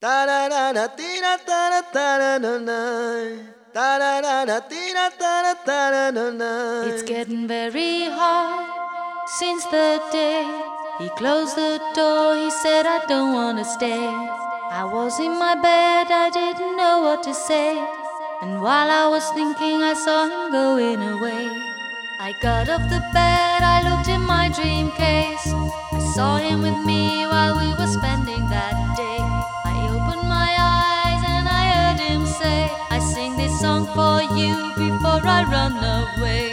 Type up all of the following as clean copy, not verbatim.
It's getting very hard since the day he closed the door. He said, I don't wanna stay. I was in my bed, I didn't know what to say. And while I was thinking, I saw him going away. I got off the bed, I looked in my dream case. I saw him with me while we were spending that day. I opened my eyes and I heard him say, I sing this song for you before I run away.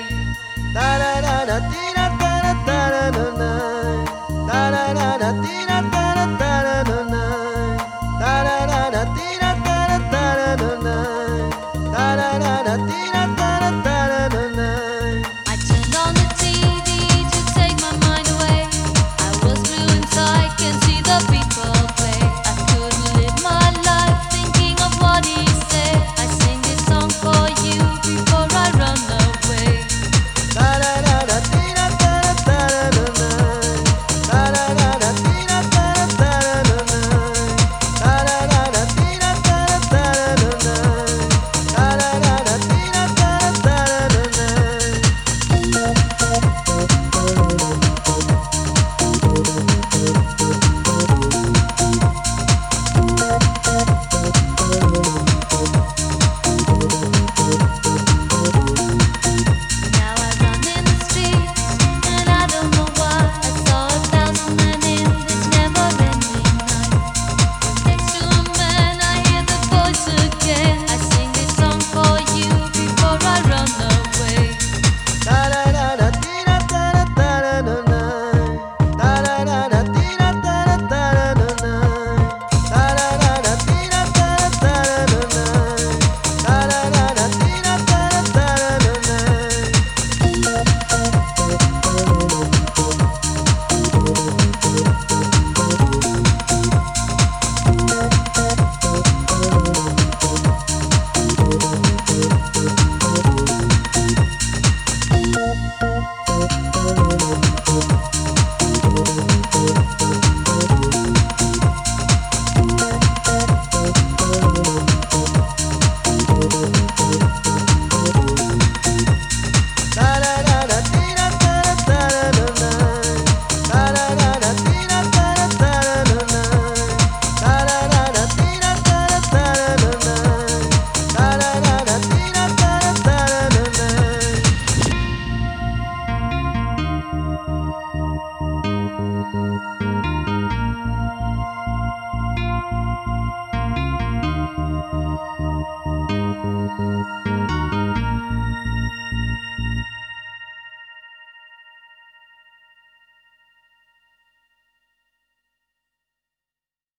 I turned on the TV to take my mind away. I was blue inside, can see the people play. I couldn't live my life thinking of what he said. I sing this song for you before I run away. Now I run in the streets and I don't know why. I saw 1,000 men in this never-ending night. Next to a man, I hear the voice again. I sing this song for you before I run away.